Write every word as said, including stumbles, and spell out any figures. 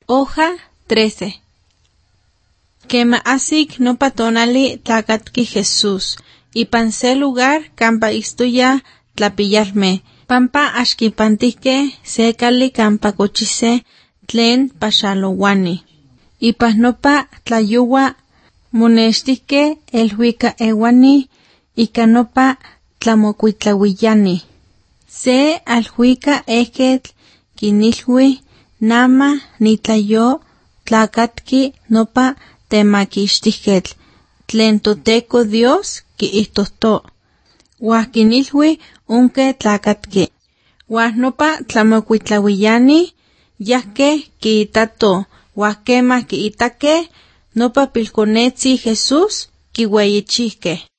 Hoja trece. Quema asik no patonali tlacatki Jesús, y panse lugar campa istuya tlapillarme, pampa ashkipantike secali campa cochise tlen pashalowani. Y pasnopa tlayuwa monestike elhuica ewani, y canopa tlamocuitlawiyani. Se alhuica ejketl kinilhui nama nitlayo tlacatki nopa temakixtijketl tlen toteco Dios kiihtohto. Huaskinilhui unke tlacatki. Huasnopa tlamocuitlawiyani yahke kiitato, huasquema kiitake nopa pilconetzi Jesús kiueyichihke.